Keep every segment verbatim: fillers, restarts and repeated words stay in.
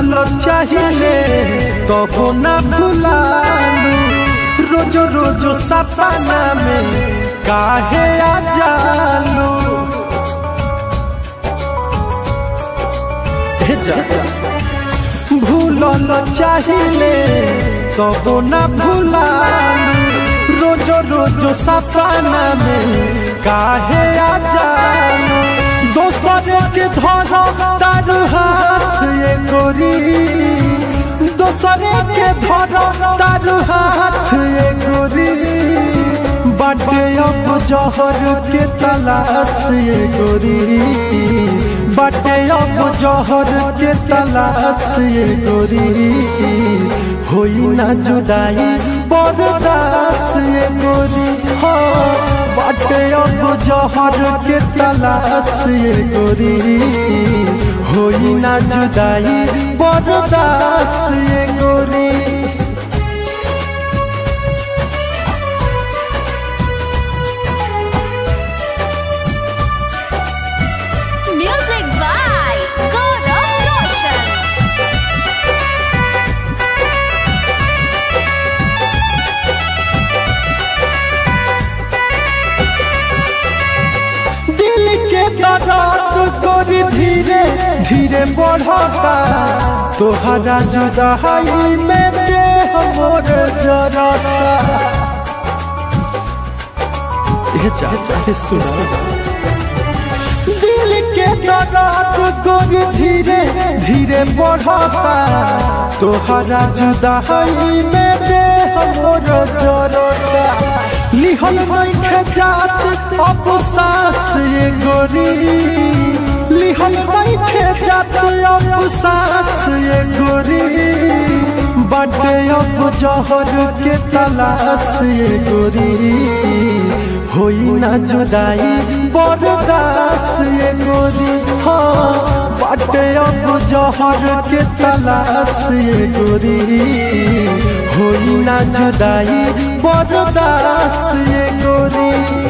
भूलल चाहिए कबो ना भुलालू रोज रोज सपना में काहे आ जालू भूलल चाहिए कबो ना भुलालू रोज रोज सपना में काहे आ जालू दोसर के धरा तारू हाथ ये गोरी दोसर के धरा तारू हाथ ये गोरी बाटे अब जहर के तलाश ये गोरी बाटे अब जहर के तलाश ये गोरी होई ना जुदाई बर्दाश्त ये गोरी हो बाटे अब जहर के तलाश ये गोरी होई ना जुदाई बर्दाश्त ये गोरी गोरी धीरे धीरे बढ़ता तोहरा जुदाई में देह मोर जरता सुना दिल के दर्द गोरी धीरे धीरे बढ़ता तोहरा जुदाई में देह मोर जरता लिहल नहीं जात अब सांस ये गोरी लिहल नहीं जात अब सांस ये गोरी बाटे अब जहर के तलाश ये गोरी होई ना जुदाई बर्दाश्त ये गोरी हाँ बाटे अब जहर के तलाश ये गोरी होई ना जुदाई बर्दाश्त ये गोरी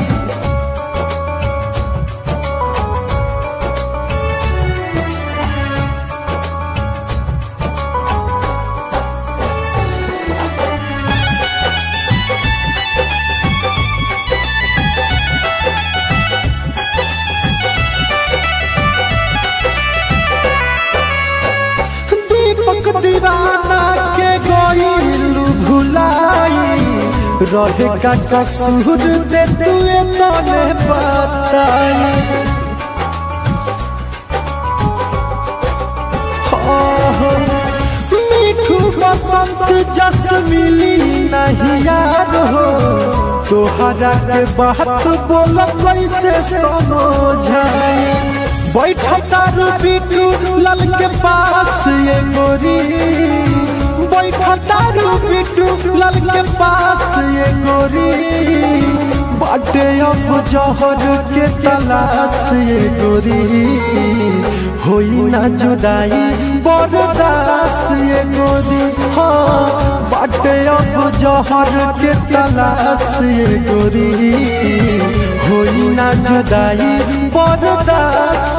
दीवाना के गइलू भुलाई रहे का कसूर दे तुए तने बताई मीठू बसंत जस मिली नहीं यार हो तोहरा के बात बोल कैसे समझाई बैठा तारू बिटू लाल के पास ये गोरी बैठा तारू बिटू लाल के पास ये गोरी बाटे अब जहर के तलाश ये गोरी होई ना जुदाई बर्दाश्त ये गोरी हाँ बाटे अब जहर के तलाश ये गोरी होई ना जुदाई बर्दाश्त